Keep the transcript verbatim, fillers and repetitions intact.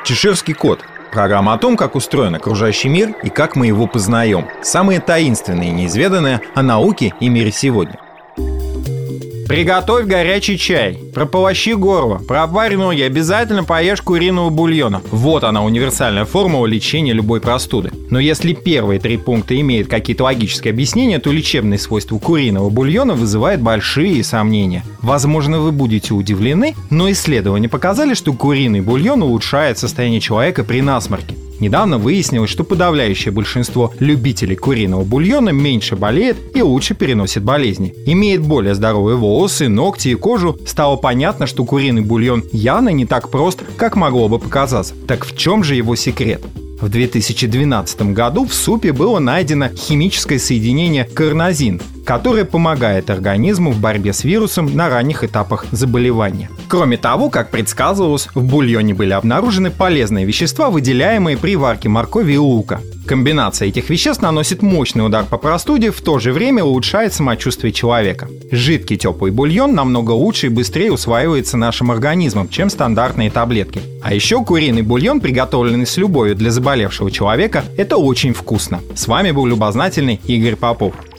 Чеширский кот. Программа о том, как устроен окружающий мир и как мы его познаем. Самые таинственные и неизведанные о науке и мире сегодня. Приготовь горячий чай, прополощи горло, пропарь ноги, обязательно поешь куриного бульона. Вот она, универсальная формула лечения любой простуды. Но если первые три пункта имеют какие-то логические объяснения, то лечебные свойства куриного бульона вызывают большие сомнения. Возможно, вы будете удивлены, но исследования показали, что куриный бульон улучшает состояние человека при насморке. Недавно выяснилось, что подавляющее большинство любителей куриного бульона меньше болеет и лучше переносит болезни. Имеет более здоровые волосы, ногти и кожу. Стало понятно, что куриный бульон явно не так прост, как могло бы показаться. Так в чем же его секрет? В две тысячи двенадцатом году в супе было найдено химическое соединение карнозин, которое помогает организму в борьбе с вирусом на ранних этапах заболевания. Кроме того, как предсказывалось, в бульоне были обнаружены полезные вещества, выделяемые при варке моркови и лука. Комбинация этих веществ наносит мощный удар по простуде, в то же время улучшает самочувствие человека. Жидкий теплый бульон намного лучше и быстрее усваивается нашим организмом, чем стандартные таблетки. А еще куриный бульон, приготовленный с любовью для заболевшего человека, это очень вкусно. С вами был любознательный Игорь Попов.